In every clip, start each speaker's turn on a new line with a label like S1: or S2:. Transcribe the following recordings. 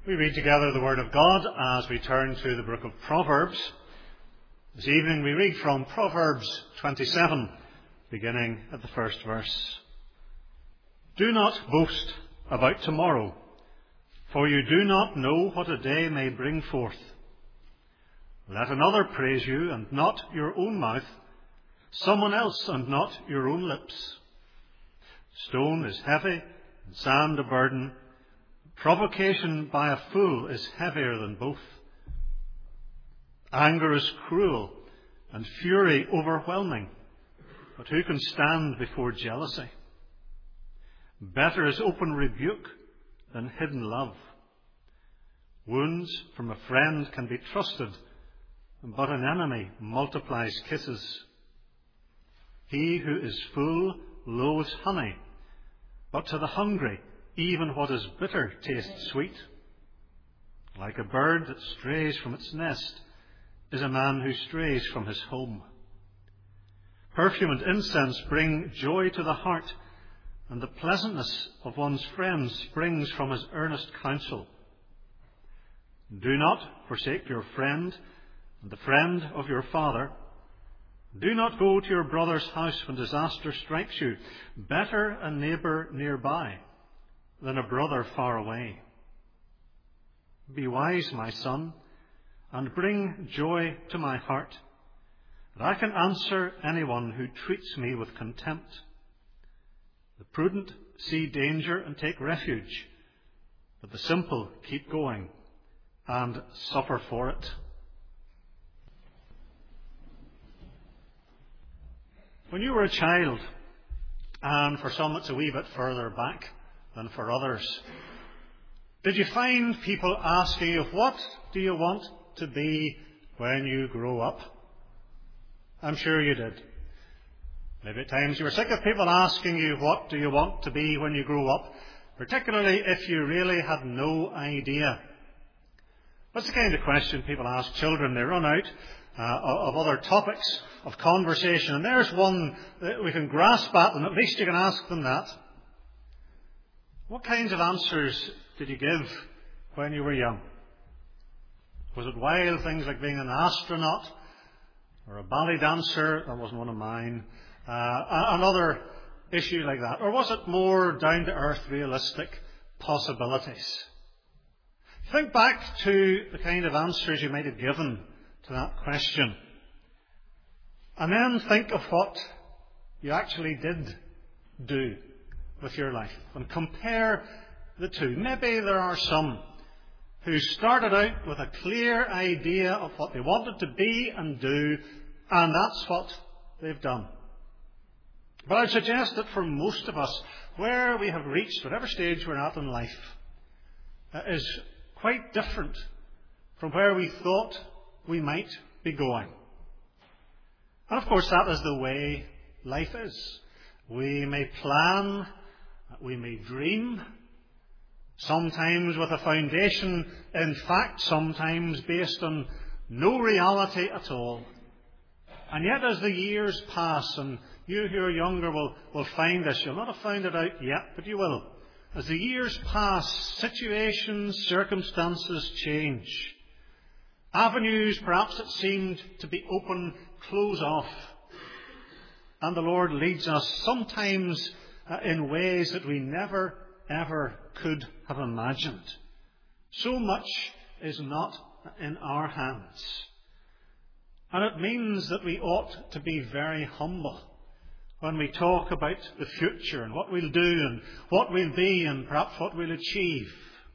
S1: We read together the Word of God as we turn to the book of Proverbs. This evening we read from Proverbs 27, beginning at the first verse. Do not boast about tomorrow, for you do not know what a day may bring forth. Let another praise you, and not your own mouth, someone else, and not your own lips. Stone is heavy, and sand a burden. Provocation by a fool is heavier than both. Anger is cruel, and fury overwhelming. But who can stand before jealousy? Better is open rebuke than hidden love. Wounds from a friend can be trusted, but an enemy multiplies kisses. He who is full loathes honey, but to the hungry even what is bitter tastes sweet. Like a bird that strays from its nest is a man who strays from his home. Perfume and incense bring joy to the heart, and the pleasantness of one's friend springs from his earnest counsel. Do not forsake your friend and the friend of your father. Do not go to your brother's house when disaster strikes you. Better a neighbour nearby than a brother far away. Be wise, my son, and bring joy to my heart, that I can answer anyone who treats me with contempt. The prudent see danger and take refuge, but the simple keep going and suffer for it. When you were a child, and for some it's a wee bit further back than for others, did you find people asking you, what do you want to be when you grow up? I'm sure you did. Maybe at times you were sick of people asking you, what do you want to be when you grow up? Particularly if you really had no idea. That's the kind of question people ask children. They run out of other topics of conversation. And there's one that we can grasp at, and at least you can ask them that. What kinds of answers did you give when you were young? Was it wild things like being an astronaut or a ballet dancer? That wasn't one of mine. Another issue like that. Or was it more down-to-earth, realistic possibilities? Think back to the kind of answers you might have given to that question. And then think of what you actually did do with your life and compare the two. Maybe there are some who started out with a clear idea of what they wanted to be and do, and that's what they've done. But I'd suggest that for most of us, where we have reached, whatever stage we're at in life, is quite different from where we thought we might be going. And of course, that is the way life is. We may plan, we may dream, sometimes with a foundation in fact, sometimes based on no reality at all. And yet as the years pass, and you who are younger will find this, you'll not have found it out yet, but you will. As the years pass, situations, circumstances change. Avenues perhaps that seemed to be open close off. And the Lord leads us sometimes in ways that we never, ever could have imagined. So much is not in our hands. And it means that we ought to be very humble when we talk about the future and what we'll do and what we'll be and perhaps what we'll achieve.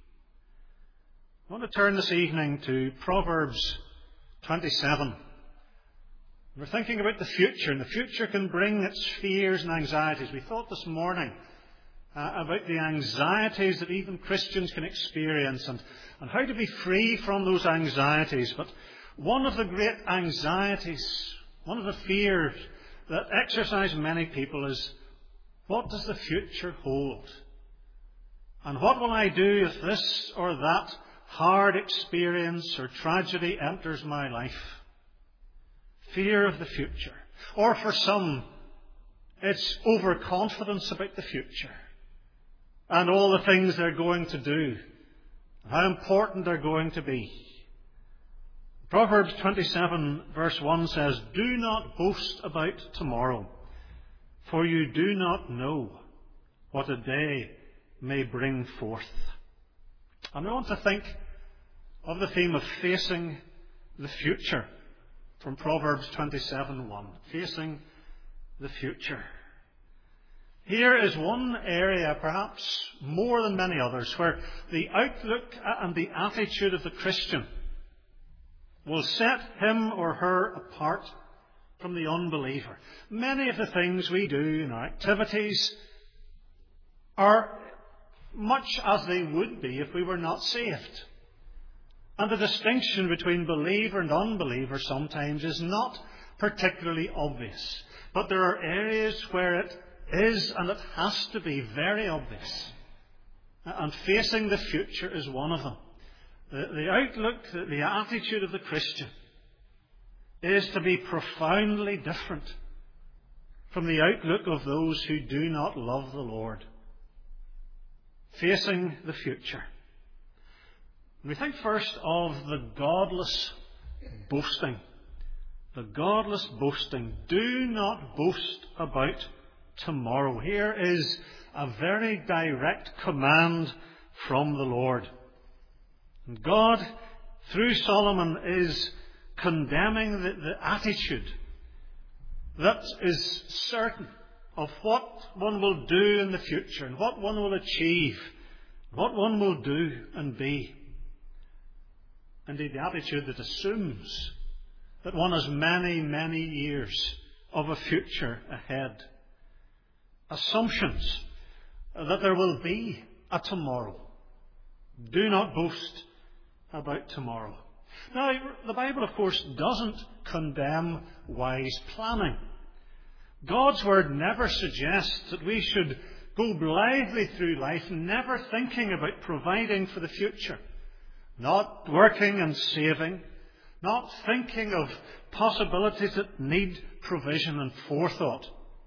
S1: I want to turn this evening to Proverbs 27. We're thinking about the future, and the future can bring its fears and anxieties. We thought this morning about the anxieties that even Christians can experience and how to be free from those anxieties. But one of the great anxieties, one of the fears that exercise many people is, what does the future hold? And what will I do if this or that hard experience or tragedy enters my life? Fear of the future. Or for some, it's overconfidence about the future and all the things they're going to do and how important they're going to be. Proverbs 27 verse 1 says, "Do not boast about tomorrow, for you do not know what a day may bring forth." And I want to think of the theme of facing the future from Proverbs 27:1. Facing the future. Here is one area, perhaps more than many others, where the outlook and the attitude of the Christian will set him or her apart from the unbeliever. Many of the things we do in our activities are much as they would be if we were not saved. And the distinction between believer and unbeliever sometimes is not particularly obvious. But there are areas where it is, and it has to be, very obvious. And facing the future is one of them. The outlook, the attitude of the Christian is to be profoundly different from the outlook of those who do not love the Lord. Facing the future. We think first of the godless boasting. The godless boasting. Do not boast about tomorrow. Here is a very direct command from the Lord. And God, through Solomon, is condemning the attitude that is certain of what one will do in the future and what one will achieve, what one will do and be. Indeed, the attitude that assumes that one has many, many years of a future ahead. Assumptions that there will be a tomorrow. Do not boast about tomorrow. Now, the Bible, of course, doesn't condemn wise planning. God's Word never suggests that we should go blithely through life, never thinking about providing for the future, not working and saving, not thinking of possibilities that need provision and forethought.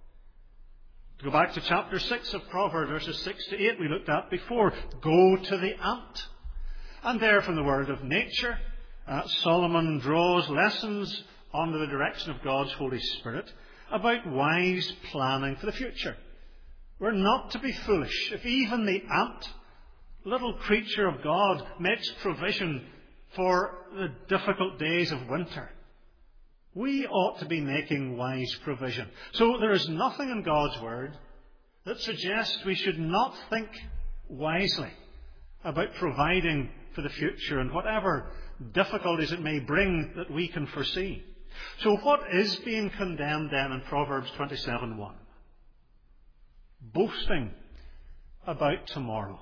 S1: To go back to chapter 6 of Proverbs, verses 6 to 8 we looked at before. Go to the ant. And there from the word of nature, Solomon draws lessons under the direction of God's Holy Spirit about wise planning for the future. We're not to be foolish. If even the ant, little creature of God, makes provision for the difficult days of winter, we ought to be making wise provision. So there is nothing in God's Word that suggests we should not think wisely about providing for the future and whatever difficulties it may bring that we can foresee. So what is being condemned then in Proverbs 27:1? Boasting about tomorrow.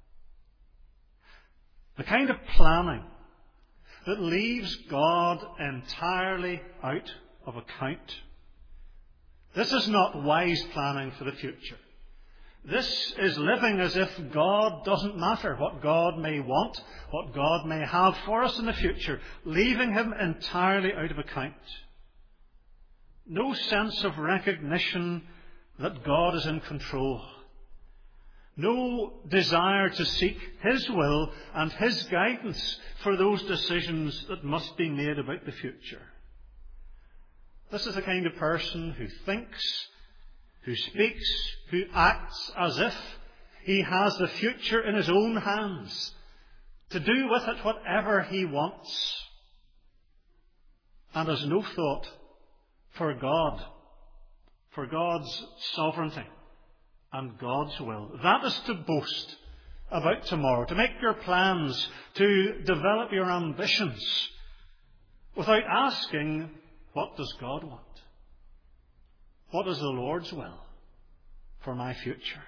S1: The kind of planning that leaves God entirely out of account. This is not wise planning for the future. This is living as if God doesn't matter, what God may want, what God may have for us in the future, leaving Him entirely out of account. No sense of recognition that God is in control. No desire to seek His will and His guidance for those decisions that must be made about the future. This is the kind of person who thinks, who speaks, who acts as if he has the future in his own hands, to do with it whatever he wants, and has no thought for God, for God's sovereignty and God's will. That is to boast about tomorrow, to make your plans, to develop your ambitions, without asking, what does God want? What is the Lord's will for my future?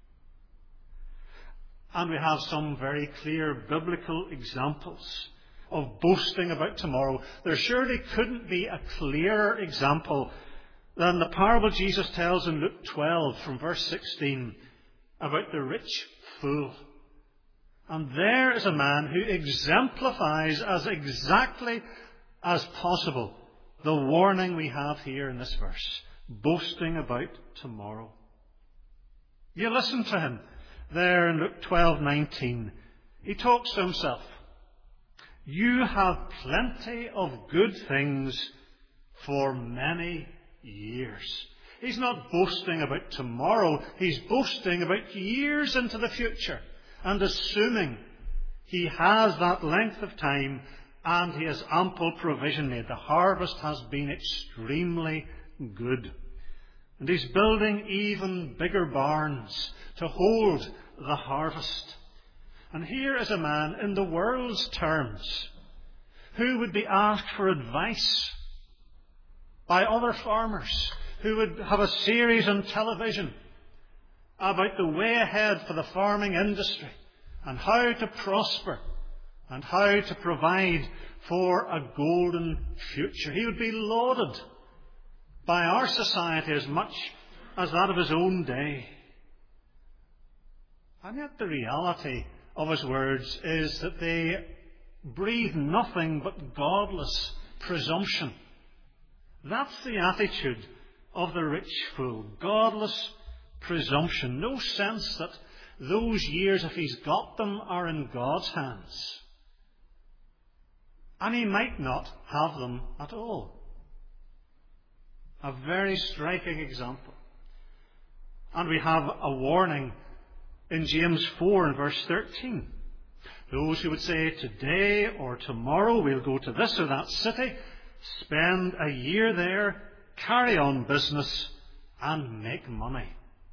S1: And we have some very clear biblical examples of boasting about tomorrow. There surely couldn't be a clearer example than the parable Jesus tells in Luke 12 from verse 16 about the rich fool. And there is a man who exemplifies as exactly as possible the warning we have here in this verse. Boasting about tomorrow. You listen to him there in Luke 12:19. He talks to himself. You have plenty of good things for many years. He's not boasting about tomorrow. He's boasting about years into the future and assuming he has that length of time and he has ample provision made. The harvest has been extremely good. And he's building even bigger barns to hold the harvest. And here is a man in the world's terms who would be asked for advice by other farmers, who would have a series on television about the way ahead for the farming industry and how to prosper and how to provide for a golden future. He would be lauded by our society as much as that of his own day. And yet the reality of his words is that they breathe nothing but godless presumption. That's the attitude of the rich fool. Godless presumption. No sense that those years, if he's got them, are in God's hands. And he might not have them at all. A very striking example. And we have a warning in James 4 and verse 13. Those who would say, today or tomorrow we'll go to this or that city, spend a year there, carry on business, and make money.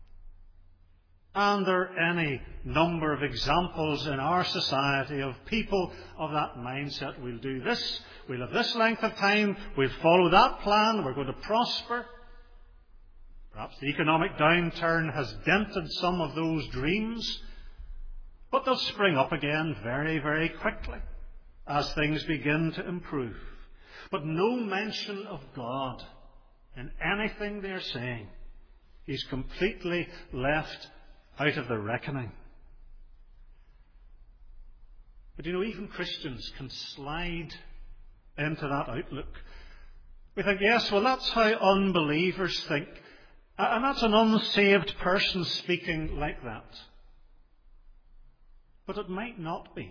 S1: And there are any number of examples in our society of people of that mindset. We'll do this, we'll have this length of time, we'll follow that plan, we're going to prosper. Perhaps the economic downturn has dented some of those dreams, but they'll spring up again very, very quickly as things begin to improve. But no mention of God in anything they're saying. He's completely left out of the reckoning. But even Christians can slide into that outlook. We think, yes, well, that's how unbelievers think. And that's an unsaved person speaking like that. But it might not be.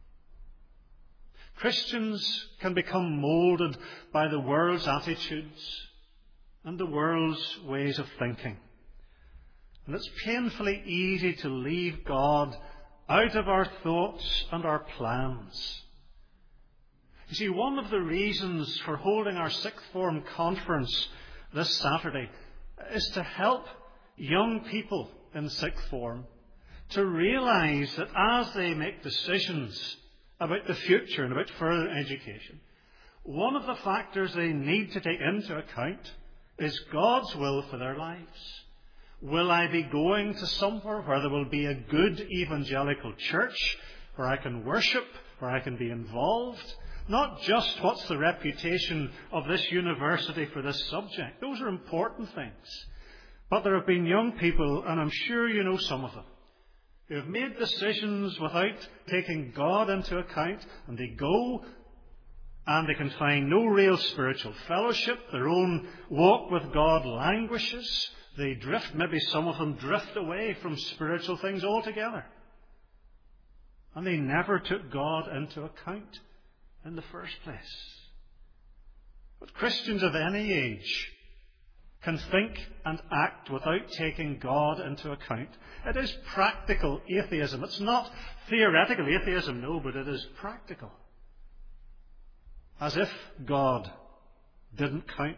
S1: Christians can become moulded by the world's attitudes and the world's ways of thinking. And it's painfully easy to leave God out of our thoughts and our plans. You see, one of the reasons for holding our sixth form conference this Saturday is to help young people in sixth form to realize that as they make decisions about the future and about further education, one of the factors they need to take into account is God's will for their lives. Will I be going to somewhere where there will be a good evangelical church, where I can worship, where I can be involved? Not just what's the reputation of this university for this subject. Those are important things. But there have been young people, and I'm sure you know some of them, who have made decisions without taking God into account, and they go and they can find no real spiritual fellowship. Their own walk with God languishes. They drift, maybe some of them drift away from spiritual things altogether. And they never took God into account in the first place. But Christians of any age can think and act without taking God into account. It is practical atheism. It's not theoretical atheism, no, but it is practical. As if God didn't count.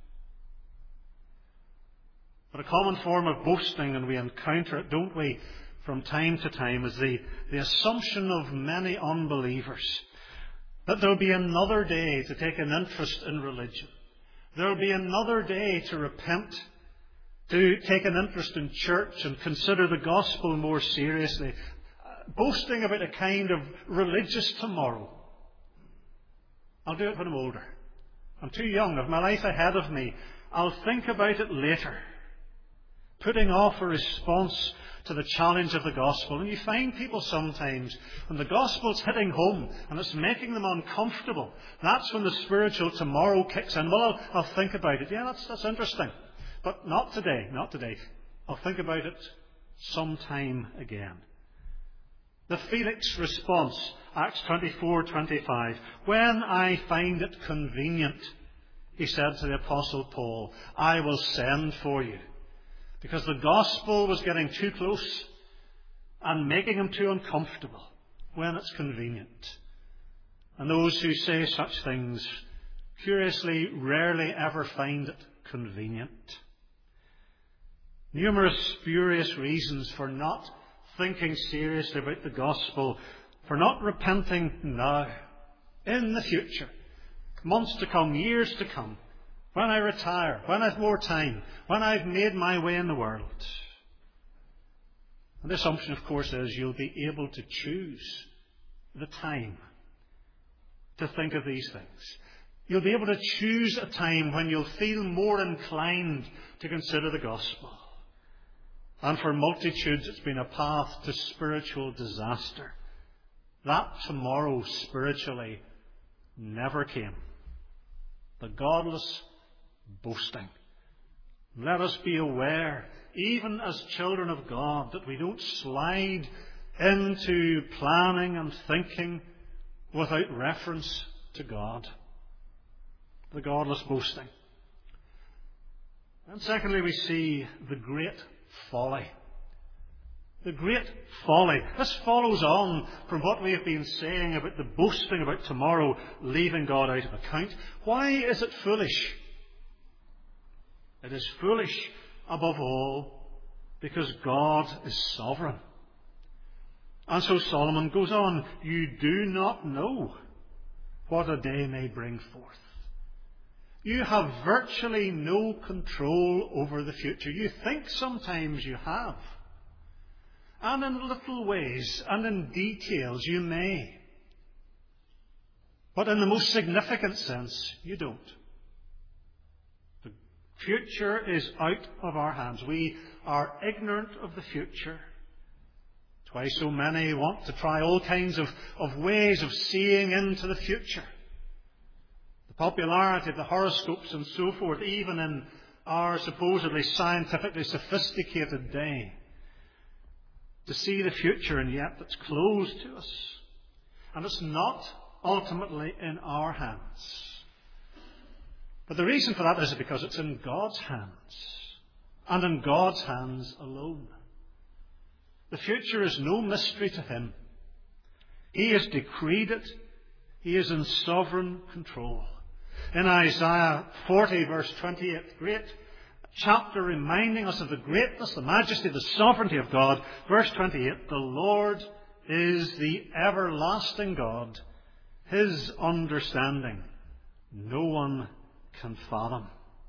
S1: But a common form of boasting, and we encounter it, don't we, from time to time, is the assumption of many unbelievers that there will be another day to take an interest in religion. There will be another day to repent, to take an interest in church and consider the gospel more seriously. Boasting about a kind of religious tomorrow. I'll do it when I'm older. I'm too young. I've my life ahead of me. I'll think about it later. Putting off a response to the challenge of the gospel. And you find people sometimes, when the gospel's hitting home and it's making them uncomfortable, that's when the spiritual tomorrow kicks in. Well, I'll think about it. Yeah, that's interesting. But not today, not today. I'll think about it sometime again. The Felix response, Acts 24:25. When I find it convenient, he said to the Apostle Paul, I will send for you. Because the gospel was getting too close and making him too uncomfortable when it's convenient. And those who say such things, curiously, rarely ever find it convenient. Numerous spurious reasons for not thinking seriously about the gospel, for not repenting now, in the future, months to come, years to come, when I retire, when I've more time, when I've made my way in the world. And the assumption, of course, is you'll be able to choose the time to think of these things. You'll be able to choose a time when you'll feel more inclined to consider the gospel. And for multitudes, it's been a path to spiritual disaster. That tomorrow, spiritually, never came. The godless boasting. Let us be aware, even as children of God, that we don't slide into planning and thinking without reference to God. The godless boasting. And secondly, we see the great folly. The great folly. This follows on from what we have been saying about the boasting about tomorrow, leaving God out of account. Why is it foolish? It is foolish, above all, because God is sovereign. And so Solomon goes on, you do not know what a day may bring forth. You have virtually no control over the future. You think sometimes you have. And in little ways and in details you may. But in the most significant sense, you don't. The future is out of our hands. We are ignorant of the future. That's why so many want to try all kinds of ways of seeing into the future. The popularity of the horoscopes and so forth, even in our supposedly scientifically sophisticated day. To see the future, and yet it's closed to us. And it's not ultimately in our hands. But the reason for that is because it's in God's hands. And in God's hands alone. The future is no mystery to Him. He has decreed it. He is in sovereign control. In Isaiah 40 verse 28, great chapter reminding us of the greatness, the majesty, the sovereignty of God. Verse 28, the Lord is the everlasting God. His understanding no one can fathom.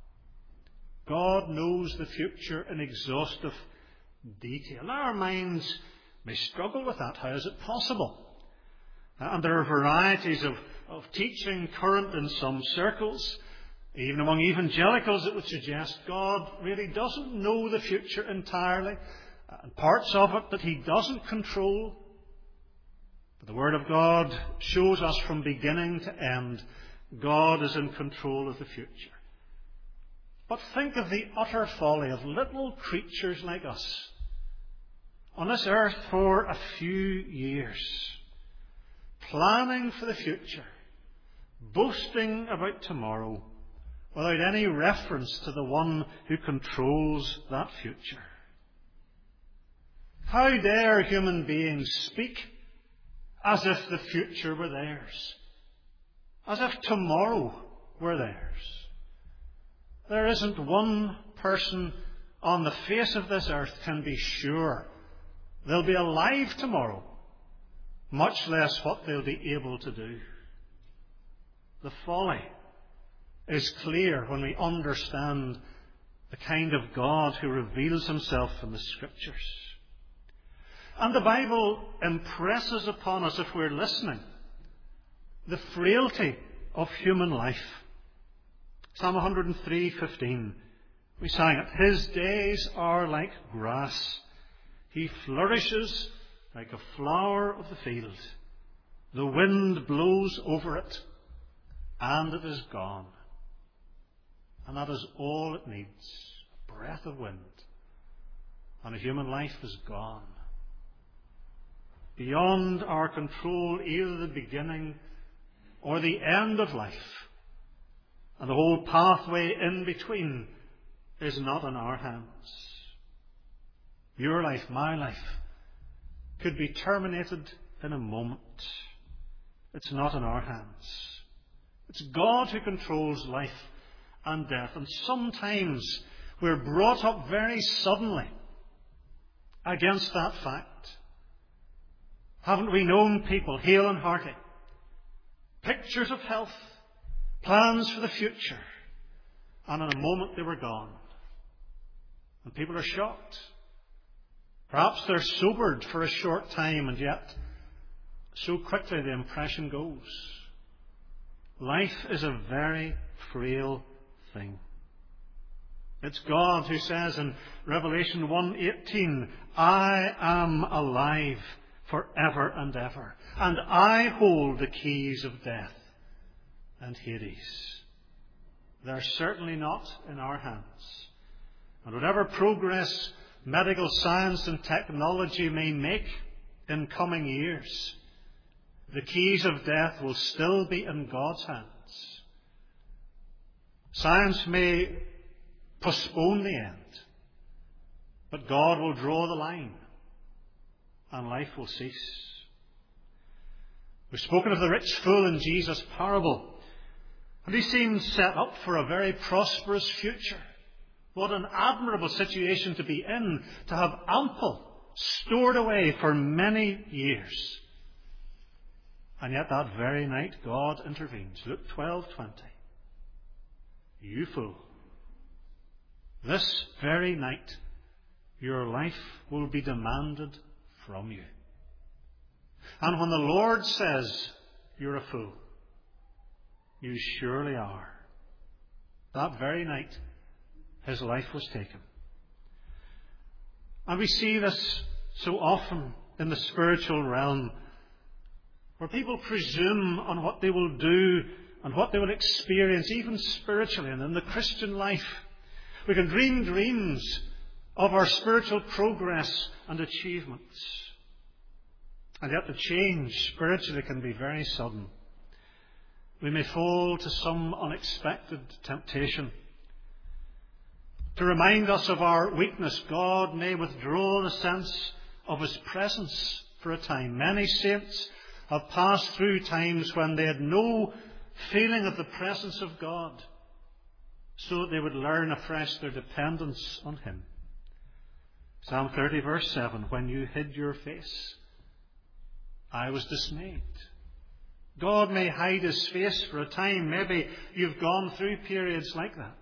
S1: God knows the future in exhaustive detail. Our minds may struggle with that. How is it possible? And there are varieties of teaching current in some circles, even among evangelicals, that would suggest God really doesn't know the future entirely, and parts of it that He doesn't control. But the Word of God shows us from beginning to end, God is in control of the future. But think of the utter folly of little creatures like us on this earth for a few years, planning for the future, boasting about tomorrow, without any reference to the one who controls that future. How dare human beings speak as if the future were theirs, as if tomorrow were theirs? There isn't one person on the face of this earth can be sure they'll be alive tomorrow, much less what they'll be able to do. The folly is clear when we understand the kind of God who reveals Himself in the Scriptures. And the Bible impresses upon us, if we're listening, the frailty of human life. Psalm 103:15, we sang it. His days are like grass. He flourishes like a flower of the field. The wind blows over it, and it is gone. And that is all it needs. A breath of wind. And a human life is gone. beyond our control, either the beginning or the end of life. And the whole pathway in between is not in our hands. Your life, my life, could be terminated in a moment. It's not in our hands. It's God who controls life and death. And sometimes we're brought up very suddenly against that fact. Haven't we known people, hale and hearty, pictures of health, plans for the future, and in a moment they were gone? And people are shocked. Perhaps they're sobered for a short time, and yet so quickly the impression goes. Life is a very frail thing. It's God who says in Revelation 1:18, I am alive forever and ever, and I hold the keys of death and Hades. They're certainly not in our hands. And whatever progress medical science and technology may make in coming years, the keys of death will still be in God's hands. Science may postpone the end, but God will draw the line and life will cease. We've spoken of the rich fool in Jesus' parable, and he seems set up for a very prosperous future. What an admirable situation to be in, to have ample stored away for many years. And yet that very night God intervenes. Luke 12:20. You fool. This very night your life will be demanded from you. And when the Lord says you're a fool, you surely are. That very night his life was taken. And we see this so often in the spiritual realm, where people presume on what they will do and what they will experience, even spiritually and in the Christian life. We can dream dreams of our spiritual progress and achievements. And yet the change spiritually can be very sudden. We may fall to some unexpected temptation. To remind us of our weakness, God may withdraw the sense of his presence for a time. Many saints have passed through times when they had no feeling of the presence of God, so that they would learn afresh their dependence on him. Psalm 30 verse 7, when you hid your face, I was dismayed. God may hide his face for a time. Maybe you've gone through periods like that.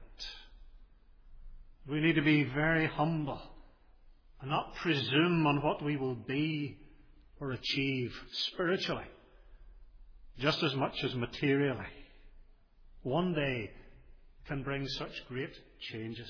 S1: We need to be very humble and not presume on what we will be or achieve spiritually, just as much as materially. One day can bring such great changes.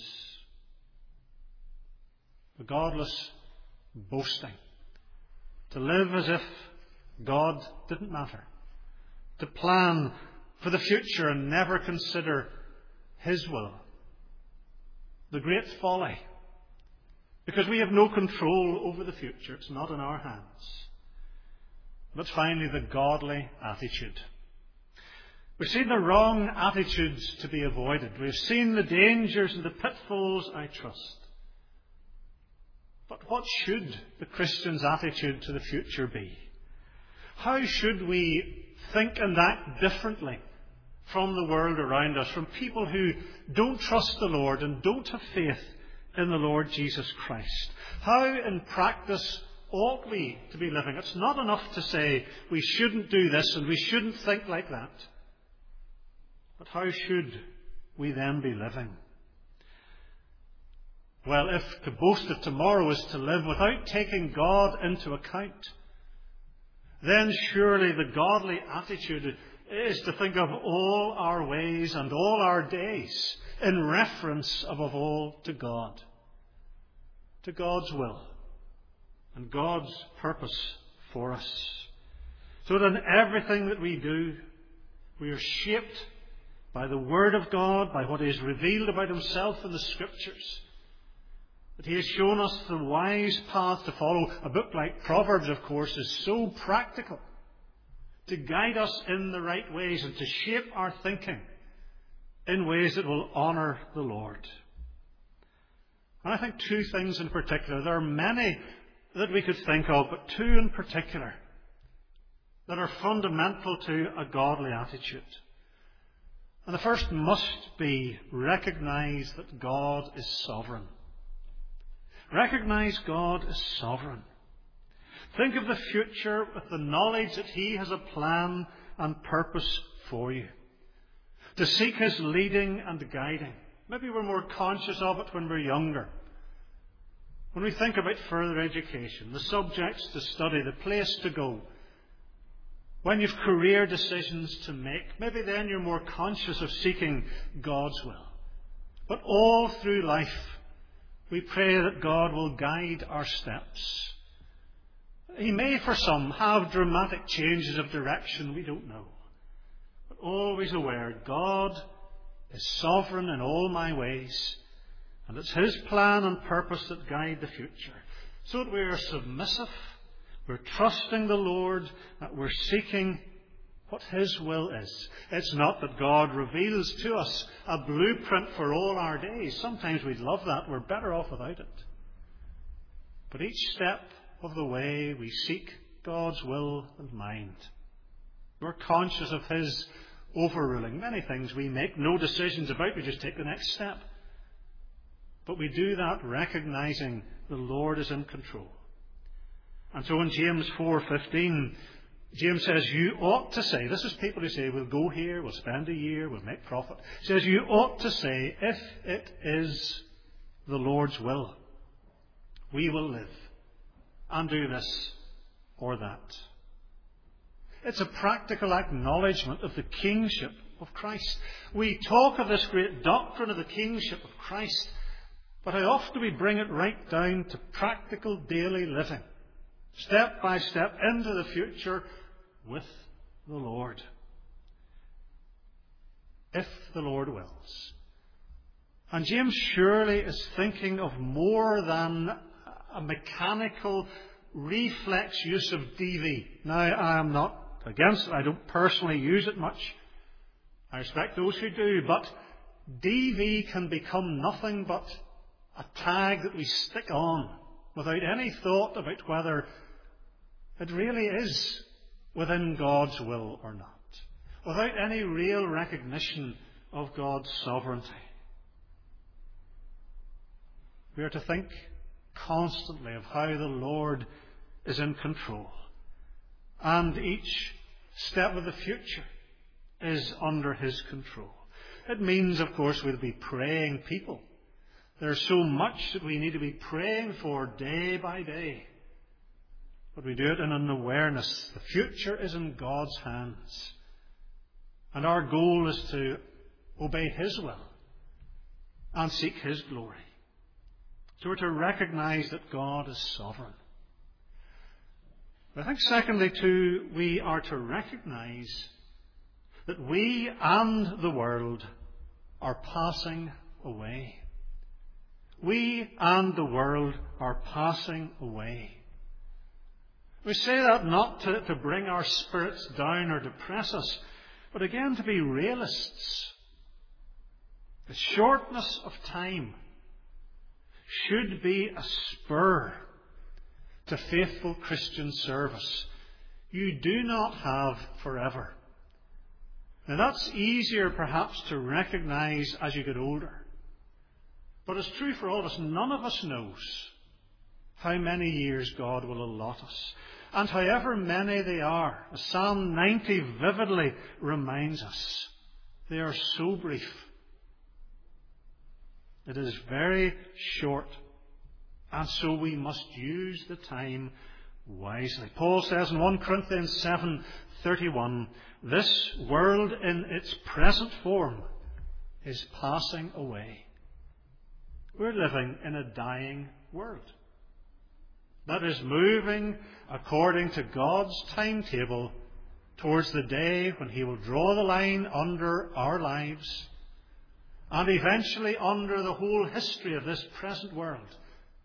S1: The godless boasting, to live as if God didn't matter, to plan for the future and never consider his will. The great folly, because we have no control over the future. It's not in our hands. But finally, the godly attitude. We've seen the wrong attitudes to be avoided. We've seen the dangers and the pitfalls, I trust. But what should the Christian's attitude to the future be? How should we think and act differently from the world around us, from people who don't trust the Lord and don't have faith in the Lord Jesus Christ? How in practice ought we to be living? It's not enough to say we shouldn't do this and we shouldn't think like that. But how should we then be living? Well, if to boast of tomorrow is to live without taking God into account, then surely the godly attitude is to think of all our ways and all our days in reference above all to God, to God's will and God's purpose for us. So that in everything that we do, we are shaped by the Word of God, by what is revealed about himself in the Scriptures. That he has shown us the wise path to follow. A book like Proverbs, of course, is so practical to guide us in the right ways and to shape our thinking in ways that will honour the Lord. And I think two things in particular. There are many that we could think of, but two in particular that are fundamental to a godly attitude. And the first must be recognise that God is sovereign. Recognise God is sovereign. Think of the future with the knowledge that he has a plan and purpose for you. To seek his leading and guiding. Maybe we're more conscious of it when we're younger. When we think about further education, the subjects to study, the place to go. When you've career decisions to make, maybe then you're more conscious of seeking God's will. But all through life, we pray that God will guide our steps. He may, for some, have dramatic changes of direction, we don't know. But always aware, God is sovereign in all my ways, and it's his plan and purpose that guide the future. So that we are submissive, we're trusting the Lord, that we're seeking what his will is. It's not that God reveals to us a blueprint for all our days. Sometimes we'd love that. We're better off without it. But each step of the way we seek God's will and mind. We're conscious of his overruling. Many things we make no decisions about. We just take the next step. But we do that recognizing the Lord is in control. And so in James 4:15, James says, you ought to say, this is people who say, we'll go here, we'll spend a year, we'll make profit. He says, you ought to say, if it is the Lord's will, we will live and do this or that. It's a practical acknowledgement of the kingship of Christ. We talk of this great doctrine of the kingship of Christ, but how often do we bring it right down to practical daily living, step by step into the future with the Lord. If the Lord wills. And James surely is thinking of more than a mechanical reflex use of DV. Now, I am not against it. I don't personally use it much. I respect those who do. But DV can become nothing but a tag that we stick on without any thought about whether it really is within God's will or not. Without any real recognition of God's sovereignty. We are to think constantly of how the Lord is in control. And each step of the future is under his control. It means, of course, we'll be praying people. There's so much that we need to be praying for day by day. But we do it in an awareness. The future is in God's hands. And our goal is to obey his will and seek his glory. So we're to recognize that God is sovereign. But I think secondly too, we are to recognize that we and the world are passing away. We and the world are passing away. We say that not to bring our spirits down or depress us, but again to be realists. The shortness of time should be a spur to faithful Christian service. You do not have forever. Now that's easier perhaps to recognize as you get older. But it's true for all of us. None of us knows how many years God will allot us. And however many they are, as Psalm 90 vividly reminds us, they are so brief. It is very short. And so we must use the time wisely. Paul says in 1 Corinthians 7:31, this world in its present form is passing away. We're living in a dying world that is moving according to God's timetable towards the day when he will draw the line under our lives and eventually under the whole history of this present world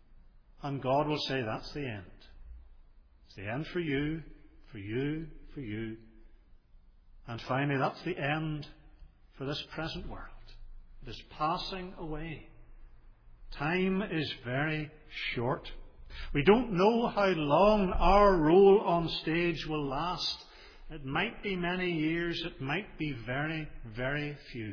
S1: And God will say, that's the end. It's the end for you, for you, for you. And finally, that's the end for this present world. It is passing away. Time is very short. We don't know how long our role on stage will last. It might be many years. It might be very, very few.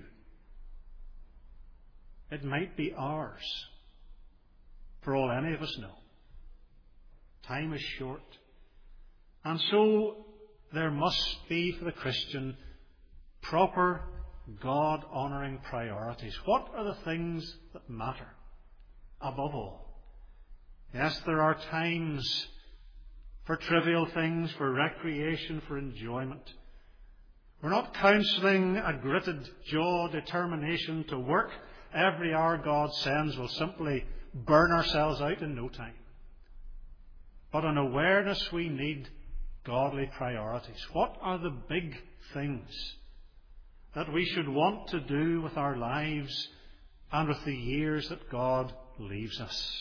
S1: It might be ours, for all any of us know. Time is short. And so there must be, for the Christian, proper God-honouring priorities. What are the things that matter above all? Yes, there are times for trivial things, for recreation, for enjoyment. We're not counselling a gritted jaw determination to work every hour God sends. We'll simply burn ourselves out in no time. But an awareness we need godly priorities. What are the big things that we should want to do with our lives and with the years that God leaves us?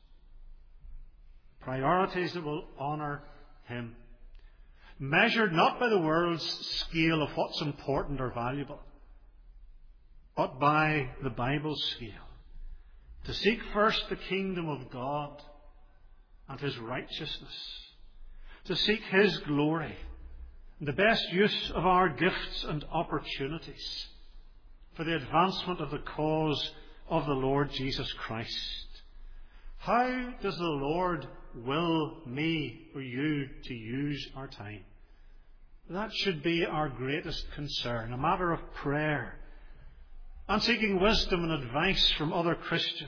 S1: Priorities that will honour Him. Measured not by the world's scale of what's important or valuable, but by the Bible's scale. To seek first the kingdom of God and His righteousness. To seek His glory. The best use of our gifts and opportunities for the advancement of the cause of the Lord Jesus Christ. How does the Lord will me or you to use our time? That should be our greatest concern, a matter of prayer and seeking wisdom and advice from other Christians.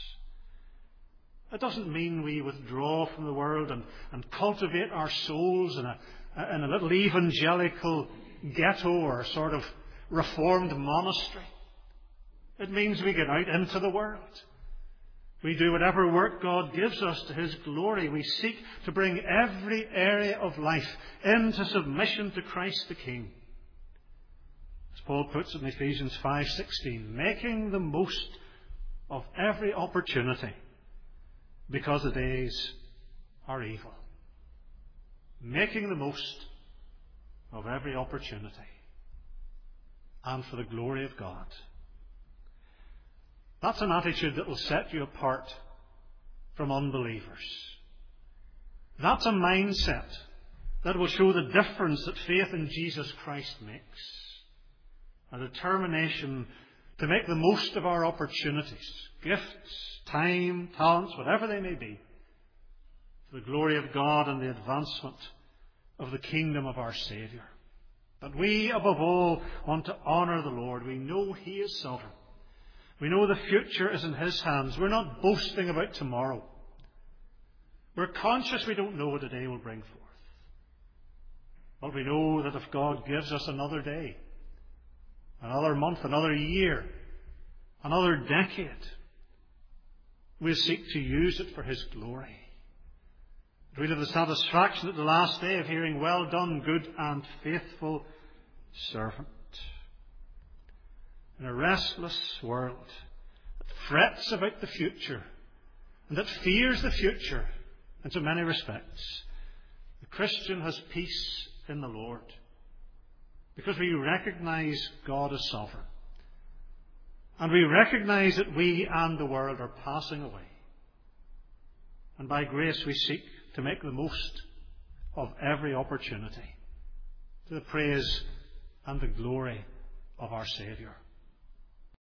S1: It doesn't mean we withdraw from the world and cultivate our souls in a little evangelical ghetto or sort of reformed monastery. It means we get out into the world. We do whatever work God gives us to His glory. We seek to bring every area of life into submission to Christ the King. As Paul puts it in Ephesians 5:16, making the most of every opportunity because the days are evil. Making the most of every opportunity and for the glory of God. That's an attitude that will set you apart from unbelievers. That's a mindset that will show the difference that faith in Jesus Christ makes. A determination to make the most of our opportunities, gifts, time, talents, whatever they may be, for the glory of God and the advancement of the kingdom of our Saviour. But we, above all, want to honour the Lord. We know He is sovereign. We know the future is in His hands. We're not boasting about tomorrow. We're conscious we don't know what a day will bring forth. But we know that if God gives us another day, another month, another year, another decade, we'll seek to use it for His glory. We'll have the satisfaction at the last day of hearing, well done, good and faithful servant. In a restless world that frets about the future and that fears the future in so many respects, the Christian has peace in the Lord because we recognize God as sovereign. And we recognize that we and the world are passing away. And by grace we seek to make the most of every opportunity to the praise and the glory of our Saviour.